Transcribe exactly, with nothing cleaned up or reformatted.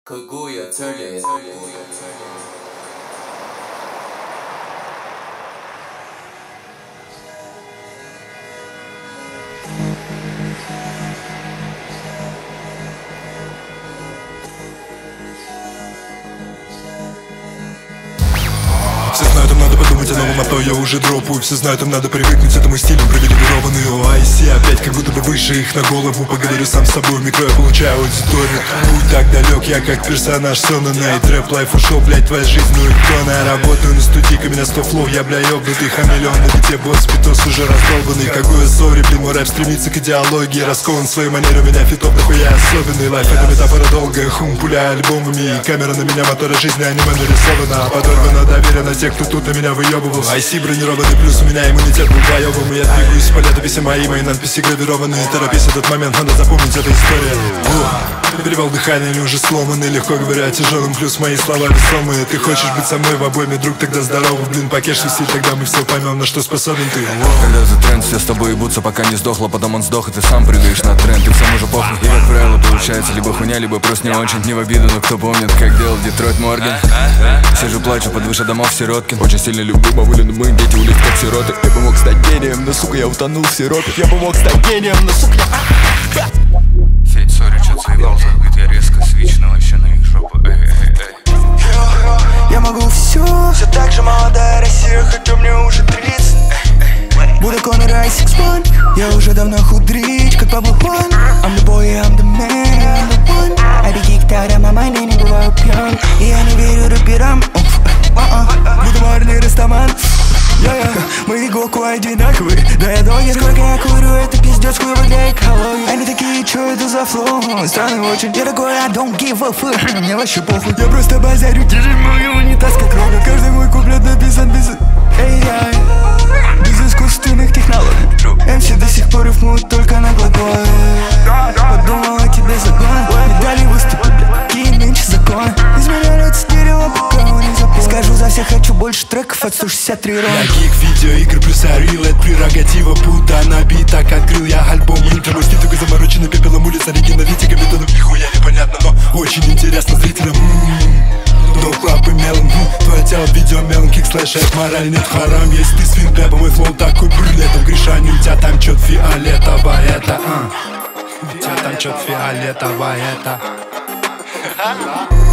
그구여 틀려 Все знают, им надо подумать о новом, а то я уже дропаю. Все знают, им надо привыкнуть этому стилю, привилегированный ОАйси. Опять как будто бы выше их на голову. Поговорю сам с собой в микро, я получаю аудиторию. Путь так далек, я как персонаж Сона Найт. Рэп лайф ушел, блять, твоя жизнь, ну и кто? Я работаю на студийке, меня сто флоу, я, бля, ёбнутый хамелеон. На бите босс, питос уже раздолбанный. Какой я сори, блин, мой рэп стремится к идеологии. Раскован в своей манере, у меня фитов, такой я особенный. Лайф это метафора долгая, хум, пуляя альбомами. И камера на меня, мотора жизни, аниме нарисована. А подорвано доверие на тех, кто тут на меня выебывал. Айси бронированный, плюс у меня иммунитет был боевым. И я двигаюсь по летописи мои, мои надписи гравированные. Торопись, этот момент, надо запомнить, эта история. О, перевал дыхания, они уже сломаны. Легко говоря о тяжелом, плюс мои слова весомые. Ты хочешь быть со мной в обойме, друг, тогда здорово. Блин, покеш висит, тогда мы все поймем, на что способен ты. Когда за тренд, все с тобой ебутся, пока не сдохло. Потом он сдох, и ты сам прыгаешь на тренд. И всем уже похуй, и как правило получается либо хуйня, либо просто не очень. Не в обиду, но кто помнит, как делал Детройт Морген. Сижу, плачу под выше домов Сироткин. Очень сильно люблю бабулю, но мы дети улиц как сироты. Я бы мог стать гением, но сука, я утонул в сиропе. Я бы мог стать гением, но сука, я... Федь, сори, чё-то заебал, забыт я резко свич, вообще на их жопу, эй, эй, эй. Я могу все, все так же молодая Россия, хотя мне уже тридцать. Буду Конор Айсикс Ван, я уже давно худрич, как Пабло Хуан. I'm the boy, I'm the man, I'm the one. I be geeked out, а мама не бываю пьян. И я не верю рэперам, буду морный растаман. Я-я, мы и Гоку одинаковые, да я догер. Сколько я курю, это пиздец, хуево для экологии. Они такие, чё это за флоу, странный очень. Я такой, I don't give a fuck, мне вообще похуй. Я просто базарю, держи мой унитаз как робот. Каждый мой куплет написан без... Эй-яй, без искусственных технологий. эм си до сих пор рифмуют только на глаголе. Подумал о тебе закон, медали выступят, какие нынче законы. Измеряют стерео, пока он не запомнил. Скажу за всех, хочу больше треков от сто шестьдесят три рома. Я гик, видеоигры плюс Unreal, это прерогатива Будда на битах. Открыл я альбом интро, мой стиль такой замороченный пепелом улиц, оригиналитика методом нихуя непонятно, но очень интересно зрителям. Доп, рап и мелом, твое тело в видео мелом, кик слэш, это мораль, нет харам. Если ты свин рэпа, мой флоу такой брюлетом грешани. У тебя там чё-то фиолетовое, это а. У тебя там чё-то фиолетовое, это